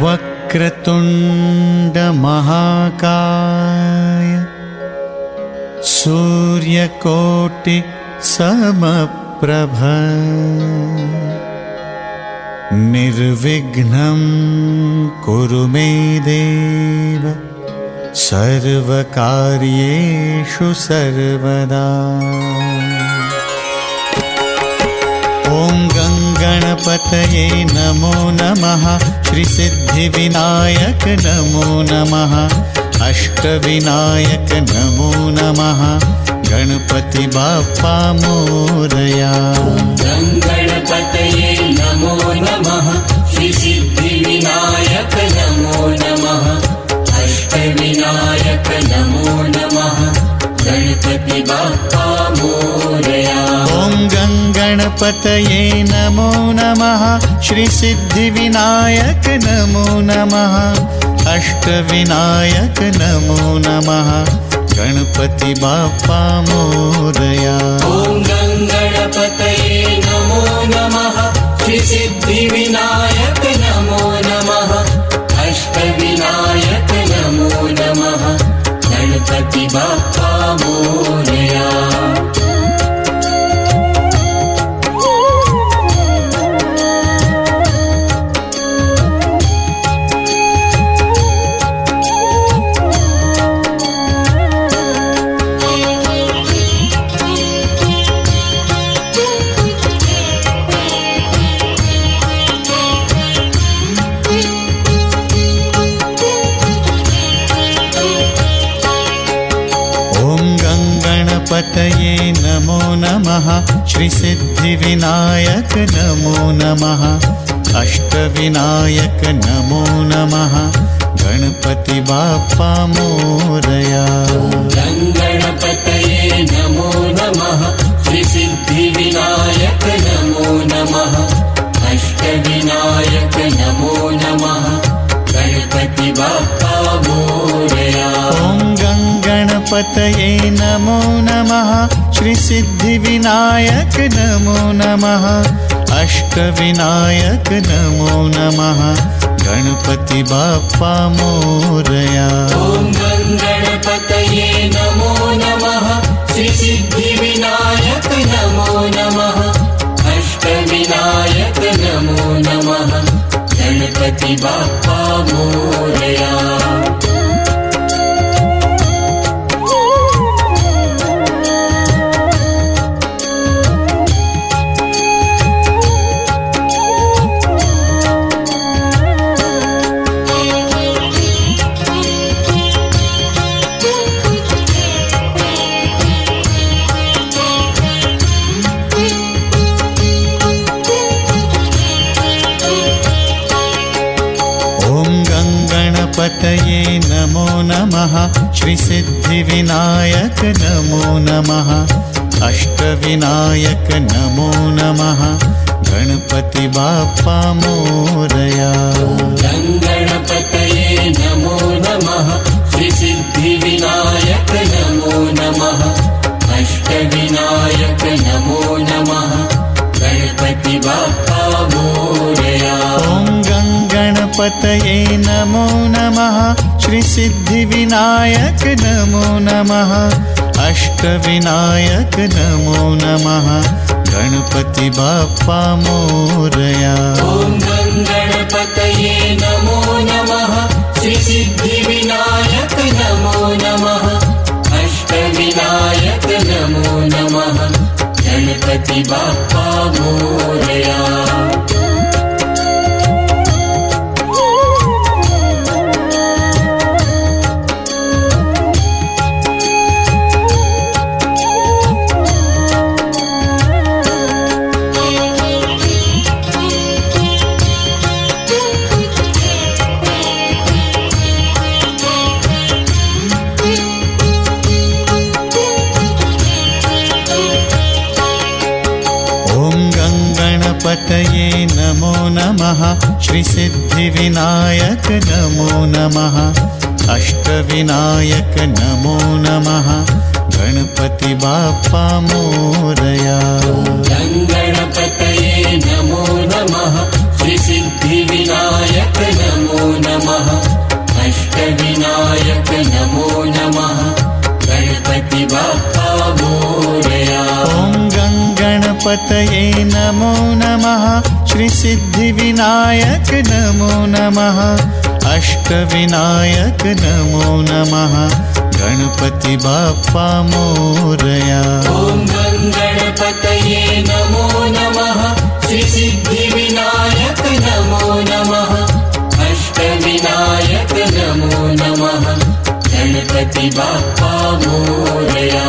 वक्रतुंड महाकाय सूर्यकोटि समप्रभ निर्विघ्नं कुरु मे देव सर्वकार्येषु सर्वदा। ॐ गणपतये नमो नमः। श्री सिद्धिविनायक नमो नमः। अष्टविनायक नमो नमः। गणपति बाप्पा मोरया। गणपतये नमो नमः। श्री सिद्धिविनायक नमो नमः। अष्टविनायक नमो नमः। गणपति बाप्पा मोरया। ॐ गणपतये नमो नमः। श्री सिद्धिविनायक नमो नमः। अष्टविनायक नमो नमः। गणपति बाप्पा मोरया। ॐ गणपतये नमो नमः। श्री सिद्धिविनायक नमो नमः। अष्टविनायक नमो नमः। गणपति बाप्पा मोरया। गणपतये नमो नमः। श्री सिद्धिविनायक नमो नमः। अष्टविनायक नमो नमः। गणपति बाप्पा मोरया। गणपतये नमो नमः। श्री सिद्धिविनायक नमो नमः। अष्टविनायक नमो नमः। गणपति बाप्पा मोरया। ॐ गणपतये नमो नमः। श्री सिद्धिविनायक नमो नमः। अष्टविनायक नमो नमः। गणपति बाप्पा मोरया। ॐ गणपतये नमो नमः। श्री सिद्धिविनायक नमो नमः। अष्टविनायक नमो नमः। गणपति बाप्पा मोरया। गणपतये नमो नमः। श्री सिद्धिविनायक नमो नमः। अष्टविनायक नमो नमः। गणपति बाप्पा मोरया। गणपतये नमो नमः। श्री सिद्धिविनायक नमो नमः। अष्टविनायक नमो नमः। गणपति बाप्पा मोरया। ॐ गणपतये नमो नमः। श्री सिद्धिविनायक नमो नमः। अष्टविनायक नमो नमः। गणपति बाप्पा मोरया। ॐ गणपतये नमो नमः। श्री सिद्धिविनायक नमो नमः। अष्टविनायक नमो नमः। गणपति बाप्पा मोरया। गणपतये नमो नमः। श्री सिद्धिविनायक नमो नमः। अष्टविनायक नमो नमः। गणपति बाप्पा मोरया। गणपतये नमो नमः। श्री सिद्धिविनायक नमो नमः अष्टविनायक नमो नमः गणपति बाप्पा मोरया। ॐ गणपतये नमो नमः श्री सिद्धिविनायक नमो नमः अष्टविनायक नमो नमः गणपति बाप्पा मोरया। ॐ गणपतये नमो नमः श्री सिद्धिविनायक नमो नमः अष्टविनायक नमो नमः गणपति बाप्पा मोरया।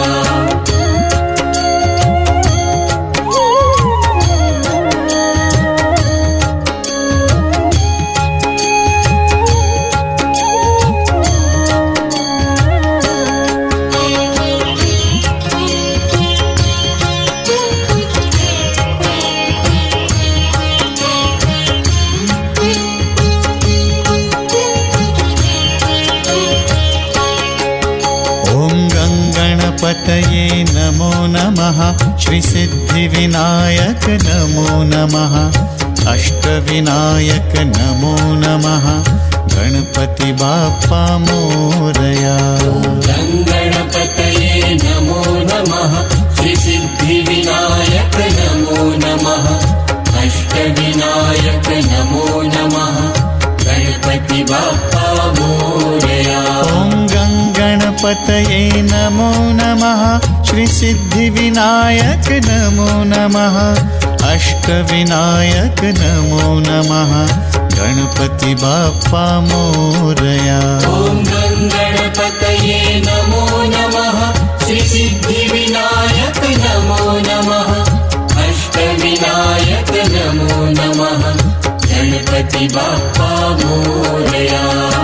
गणपतये नमो नमः श्री सिद्धिविनायक नमो नमः अष्टविनायक नमो नमः गणपति बाप्पा मोरया। गणपतये नमो नमः श्री सिद्धिविनायक नमो नमः अष्टविनायक नमो नमः गणपति बाप्पा मोरया। ॐ गणपतये नमो नमः श्री सिद्धिविनायक नमो नमः अष्टविनायक नमो नमः गणपति बाप्पा मोरया। ॐ गणपतये नमो नमः श्री सिद्धिविनायक नमो नमः अष्टविनायक नमो नमः गणपति बाप्पा मोरया।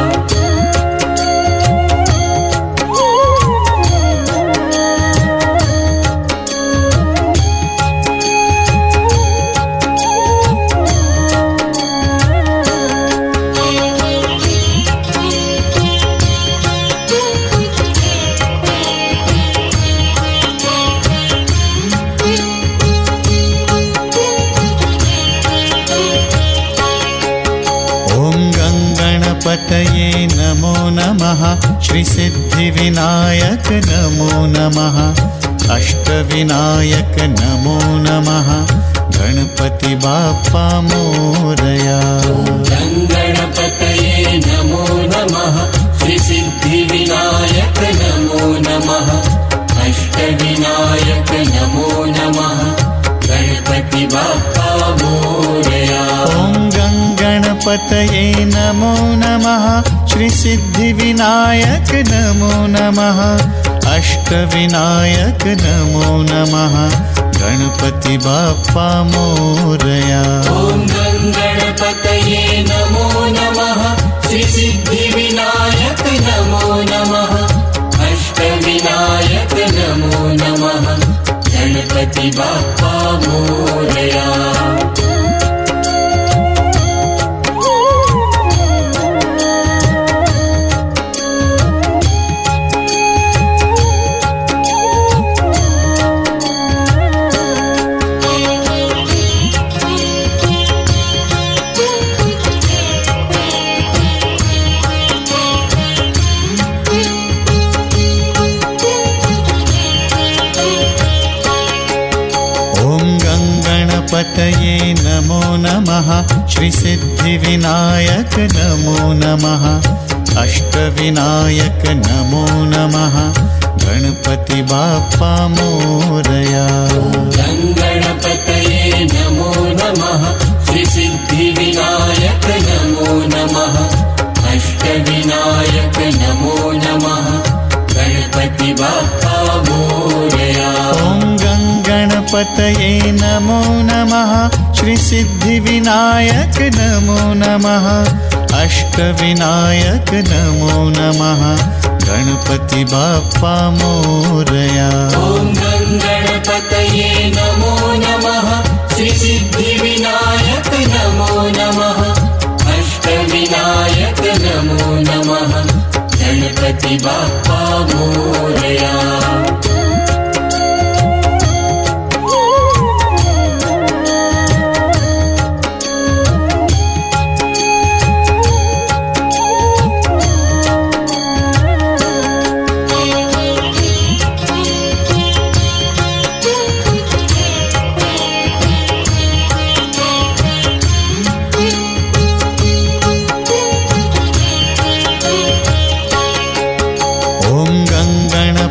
गणपतये नमो नमः श्री सिद्धिविनायक नमो नमः अष्टविनायक नमो नमः गणपति बाप्पा मोरया। गणपतये नमो नमः श्री सिद्धिविनायक नमो नमः अष्टविनायक नमो नमः गणपति बाप्पा मोरया। ॐ गणपतये नमो नमः श्री सिद्धिविनायक नमो नमः अष्टविनायक नमो नमः गणपति बाप्पा मोरया। ॐ गणपतये नमो नमः श्री सिद्धिविनायक नमो नमः अष्टविनायक नमो नमः गणपति बाप्पा मोरया। गणपतये नमो नमः श्री सिद्धिविनायक नमो नमः अष्टविनायक नमो नमः गणपति बाप्पा मोरया। गणपतये नमो नमः श्री सिद्धिविनायक नमो नमः अष्टविनायक नमो नमः गणपति बाप्पा मोरया। ॐ गणपतये नमो नमः श्री सिद्धिविनायक नमो नमः अष्टविनायक नमो नमः गणपति बाप्पा मोरया। ॐ गणपतये नमो नमः श्री सिद्धिविनायक नमो नमः अष्टविनायक नमो नमः गणपति बाप्पा मोरया।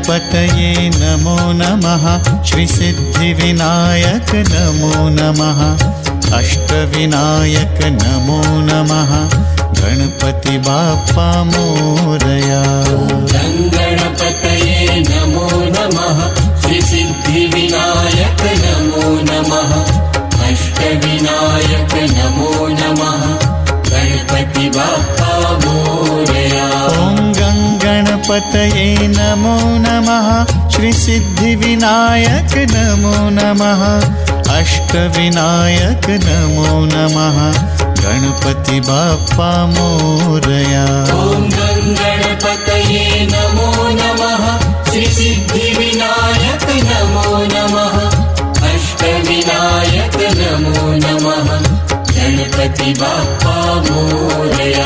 गणपतये नमो नमः श्रीसिद्धिविनायक नमो नमः अष्टविनायक नमो नमः गणपति बाप्पा मोरया। गणपतये नमो नमः श्रीसिद्धिविनायक नमो नमः अष्टविनायक नमो नमः गणपति बाप्पा मोरया। ॐ गणपतये नमो नमः श्रीसिद्धिविनायक नमो नमः अष्टविनायक नमो नमः गणपति बाप्पा मोरया। ॐ गणपतये नमो नमः श्रीसिद्धिविनायक नमो नमः अष्टविनायक नमो नमः गणपति बाप्पा मोरया।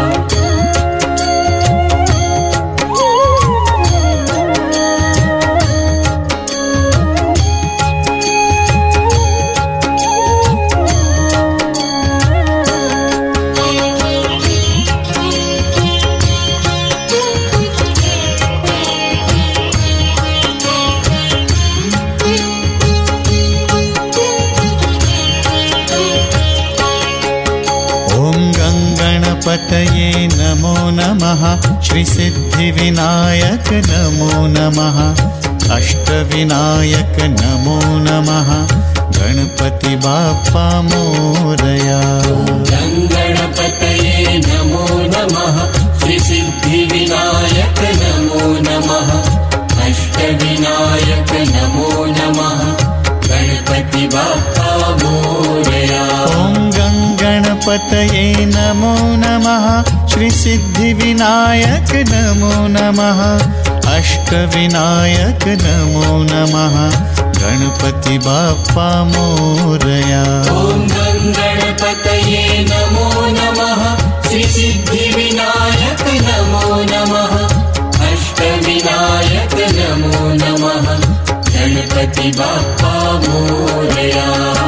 गणपतये नमो नमः श्रीसिद्धिविनायक नमो नमः अष्टविनायक नमो नमः गणपति बाप्पा मोरया। गणपतये नमो नमः श्रीसिद्धिविनायक नमो नमः अष्टविनायक नमो नमः गणपति बाप्पा मोरया। ॐ गणपतये नमो नमः श्रीसिद्धिविनायक नमो नमः अष्टविनायक नमो नमः गणपति बाप्पा मोरया। ॐ गणपतये नमो नमः श्रीसिद्धिविनायक नमो नमः अष्टविनायक नमो नमः गणपति बाप्पा मोरया।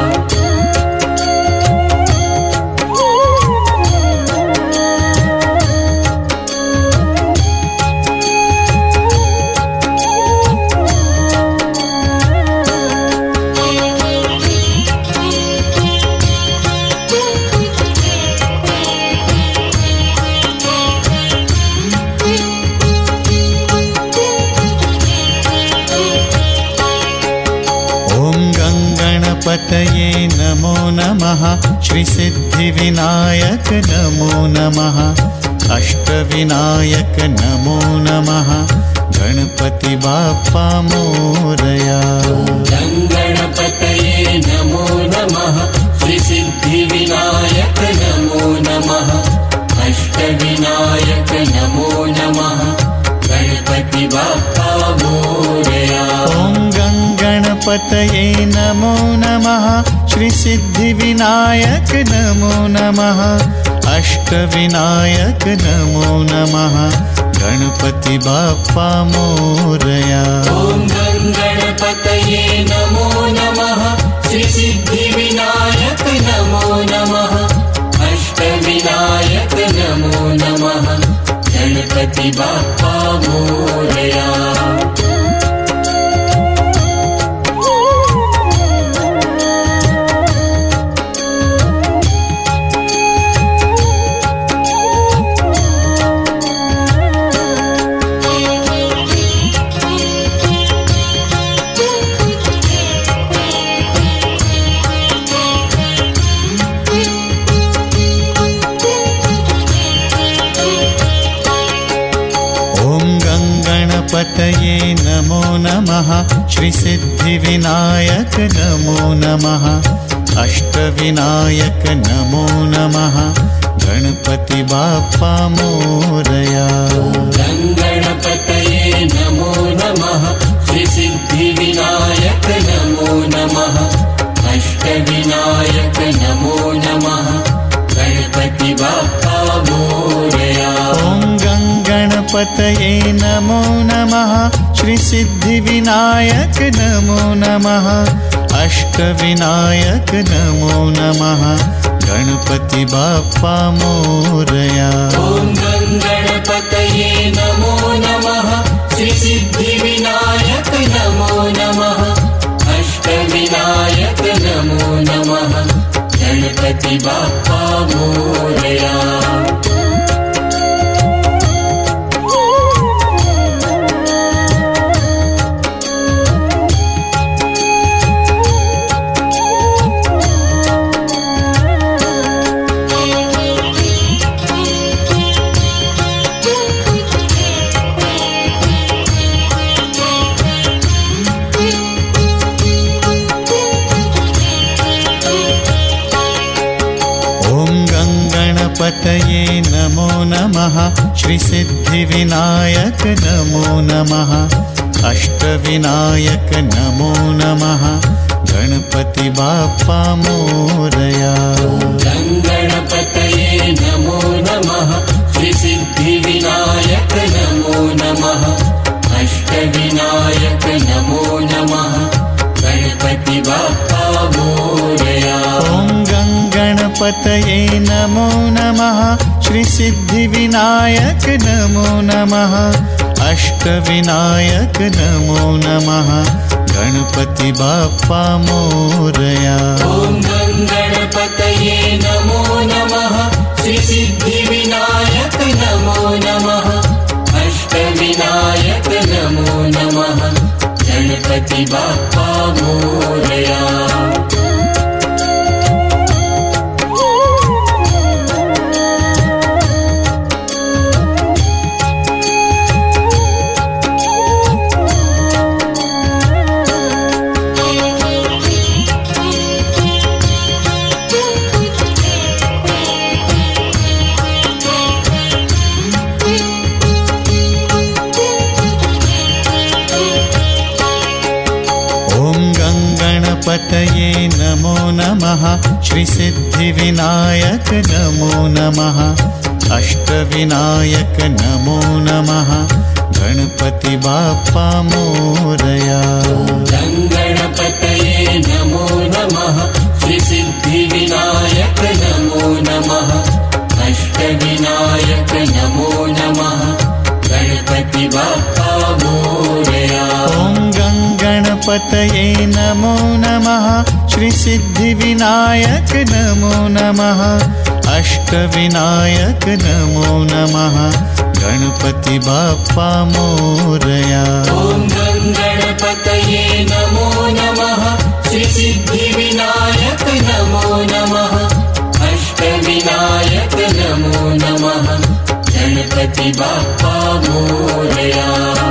गणपतये नमो नमः श्रीसिद्धिविनायक नमो नमः अष्टविनायक नमो नमः गणपति बाप्पा मोरया। गणपतये नमो नमः श्रीसिद्धिविनायक नमो नमः अष्टविनायक नमो नमः गणपति बाप्पा मोरया। ॐ गणपतये नमो नमः श्रीसिद्धिविनायक नमो नमः अष्टविनायक नमो नमः गणपति बाप्पा मोरया। ॐ गणपतये नमो नमः श्रीसिद्धिविनायक नमो नमः अष्टविनायक नमो नमः गणपति बाप्पा मोरया। गणपतये नमो नमः श्रीसिद्धिविनायक नमो नमः अष्टविनायक नमो नमः गणपति बाप्पा मोरया। गणपतये नमो नमः श्रीसिद्धिविनायक नमो नमः अष्टविनायक नमो नमः गणपति बाप्पा मोरया। ॐ गणपतये नमो नमः श्रीसिद्धिविनायक नमो नमः अष्टविनायक नमो नमः गणपति बाप्पा मोरया। ॐ गणपतये नमो नमः श्रीसिद्धिविनायक नमो नमः अष्टविनायक नमो नमः गणपति बाप्पा मोरया। गणपतये नमो नमः श्रीसिद्धिविनायक नमो नमः अष्टविनायक नमो नमः गणपति बाप्पा मोरया। गणपतये नमो नमः श्रीसिद्धिविनायक नमो नमः अष्टविनायक नमो नमः गणपति बाप्पा मोरया। गणपतये नमो नमः श्रीसिद्धिविनायक नमो नमः अष्टविनायक नमो नमः गणपति बाप्पा मोरया। गणपतये नमो नमः श्रीसिद्धिविनायक नमो नमः अष्टविनायक नमो नमः गणपति बाप्पा मोरया। गणपतये नमो नमः श्रीसिद्धिविनायक नमो नमः अष्टविनायक नमो नमः गणपति बाप्पा मोरया। गणपतये नमो नमः श्रीसिद्धिविनायक नमो नमः अष्टविनायक नमो नमः गणपति बाप्पा मोरया। गणपतये नमो नमः श्रीसिद्धिविनायक नमो नमः अष्टविनायक नमो नमः गणपति बाप्पा मोरया। गणपतये नमो नमः श्रीसिद्धिविनायक नमो नमः अष्टविनायक नमो नमः गणपति बाप्पा मोरया।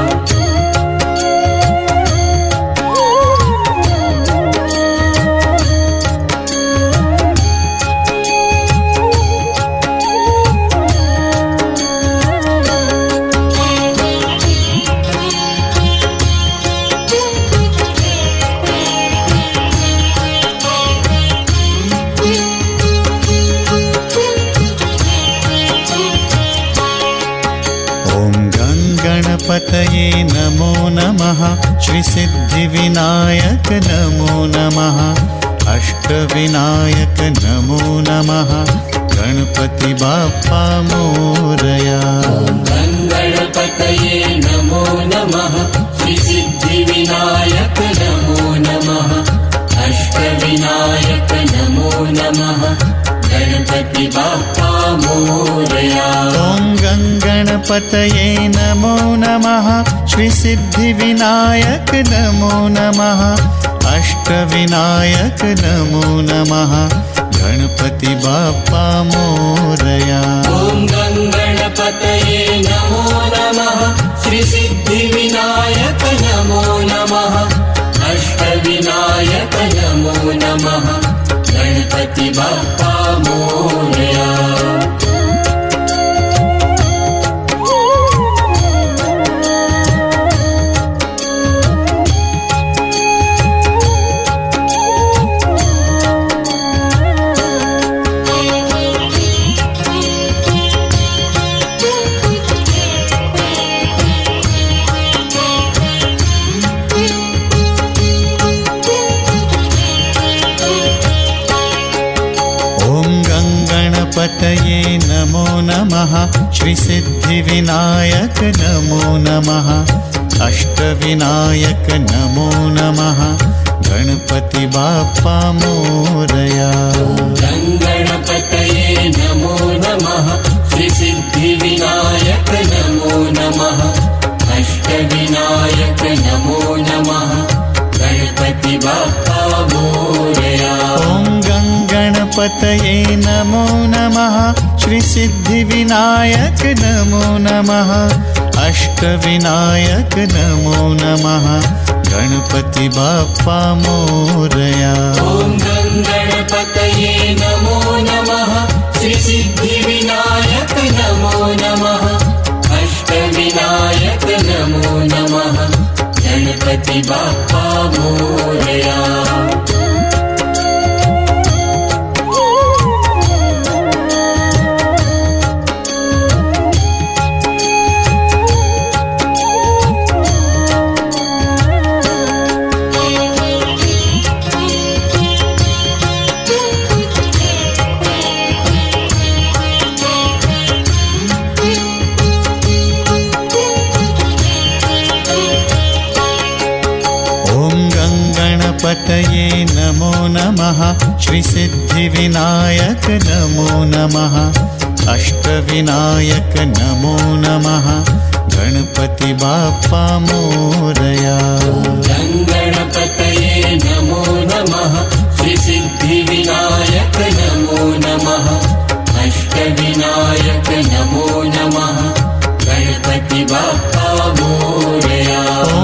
गणपतये नमो नमः श्रीसिद्धिविनायक नमो नमः अष्टविनायक नमो नमः गणपति बाप्पा मोरया। गणपतये नमो नमः श्रीसिद्धिविनायक नमो नमः अष्टविनायक नमो नमः गणपति बाप्पा मोरया। गणपतये नमो नमः श्रीसिद्धिविनायक नमो नमः अष्टविनायक नमो नमः गणपति बाप्पा मोरया। गणपतये नमो नमः श्रीसिद्धिविनायक नमो नमः अष्टविनायक नमो नमः गणपति बाप्पा मोरया। गणपतये नमो नमः श्रीसिद्धिविनायक नमो नमः अष्टविनायक नमो नमः गणपति बाप्पा मोरया। गणपतये नमो नमः श्री सिद्धिविनायक नमो नमः अष्टविनायक नमो नमः गणपति बाप्पा मोरया। ॐ गणपतये नमो नमः श्री सिद्धिविनायक नमो नमः अष्टविनायक नमो नमः गणपति बाप्पा मोरया। ॐ गणपतये नमो नमः श्री सिद्धिविनायक नमो नमः अष्टविनायक नमो नमः गणपति बाप्पा मोरया। गणपतये नमो नमः श्री सिद्धिविनायक नमो नमः अष्टविनायक नमो नमः गणपति बाप्पा मोरया। गणपतये नमो नमः श्री सिद्धिविनायक नमो नमः अष्टविनायक नमो नमः गणपति बाप्पा मोरया।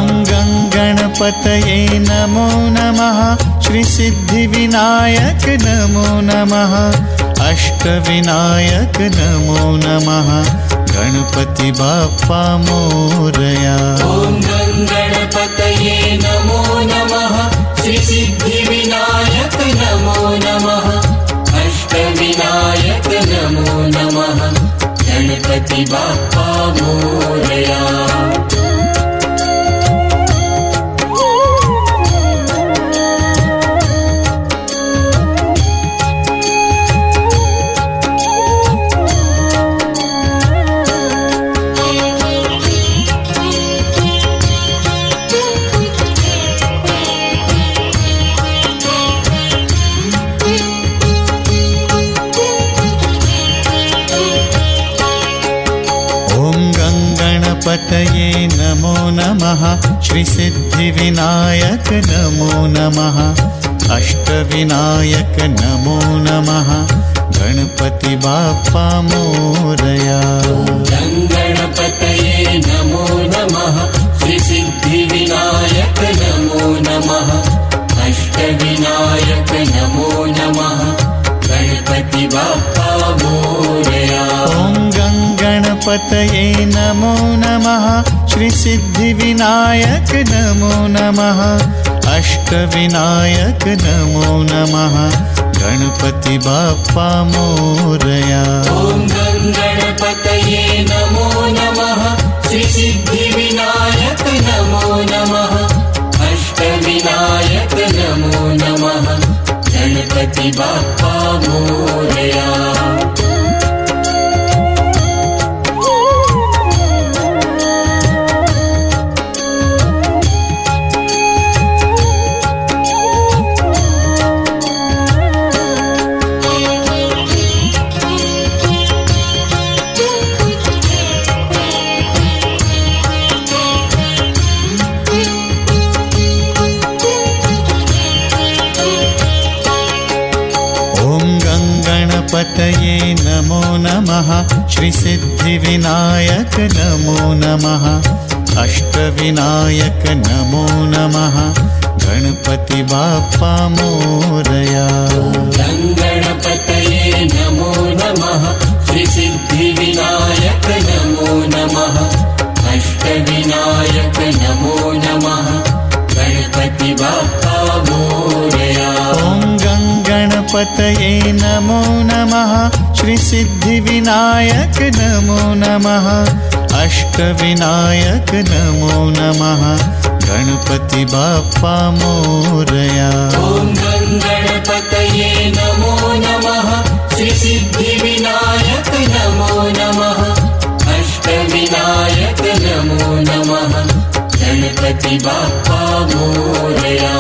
गणपतये नमो नमः श्री सिद्धिविनायक नमो नमः अष्टविनायक नमो नमः गणपति बाप्पा मोरया। ॐ गणपतये नमो नमः श्री सिद्धिविनायक नमो नमः अष्टविनायक नमो नमः गणपति बाप्पा मोरया। गणपतये नमो नमः श्री सिद्धिविनायक नमो नमः अष्टविनायक नमो नमः गणपति बाप्पा मोरया। गणपतये नमो नमः श्री सिद्धिविनायक नमो नमः अष्टविनायक नमो नमः गणपति बाप्पा मोरया। गणपतये नमो नमः श्री सिद्धिविनायक नमो नमः अष्टविनायक नमो नमः गणपति बाप्पा मोरया। ॐ गणपतये नमो नमः श्री सिद्धिविनायक नमो नमः अष्टविनायक नमो नमः गणपति बाप्पा मोरया। गणपतये नमो नमः श्री सिद्धिविनायक नमो नमः अष्टविनायक नमो नमः गणपति बाप्पा मोरया। गणपतये नमो नमः श्री सिद्धिविनायक नमो नमः अष्टविनायक नमो नमः गणपति बाप्पा मोरया। गणपतये नमो नमः श्री सिद्धिविनायक नमो नमः अष्टविनायक नमो नमः गणपति बाप्पा मोरया। गणपतये नमो नमः श्री सिद्धिविनायक नमो नमः अष्टविनायक नमो नमः गणपति बाप्पा मोरया।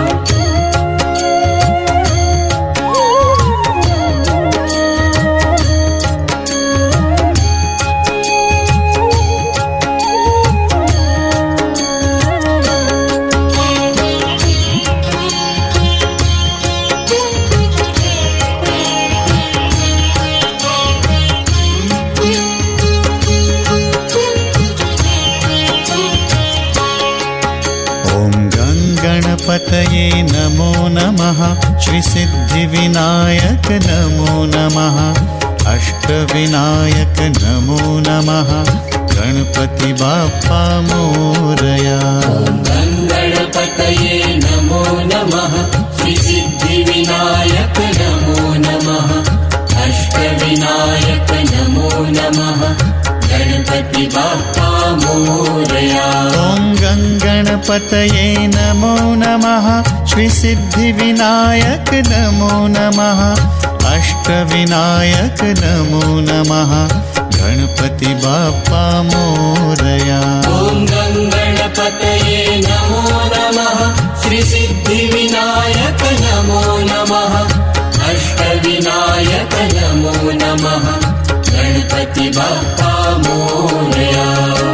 गणपतये नमो नमः, श्री सिद्धिविनायक नमो नमः, अष्टविनायक नमो नमः, गणपति बाप्पा मोरया। गणपतये नमो नमः, श्री सिद्धिविनायक नमो नमः, अष्टविनायक नमो नमः, गणपति बाप्पा मोरया। ॐ गणपतये नमो नमः, श्री सिद्धिविनायक नमो नमः, अष्टविनायक नमो नमः, गणपति बाप्पा मोरया। ॐ गणपतये नमो नमः, श्री सिद्धिविनायक नमो नमः, अष्टविनायक नमो नमः, गणपति बाप्पा मोरया।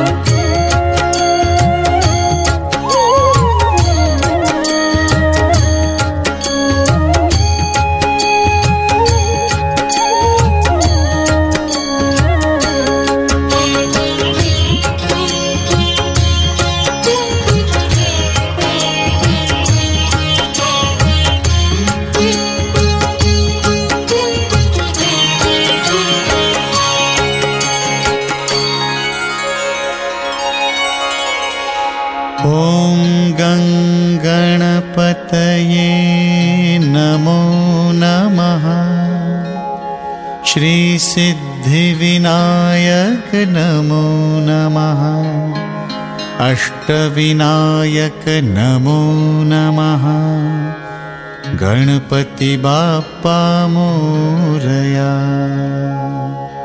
ॐ गणपतये नमो नमः, श्री सिद्धिविनायक नमो नमः, अष्टविनायक नमो नमः, गणपति बाप्पा मोरया।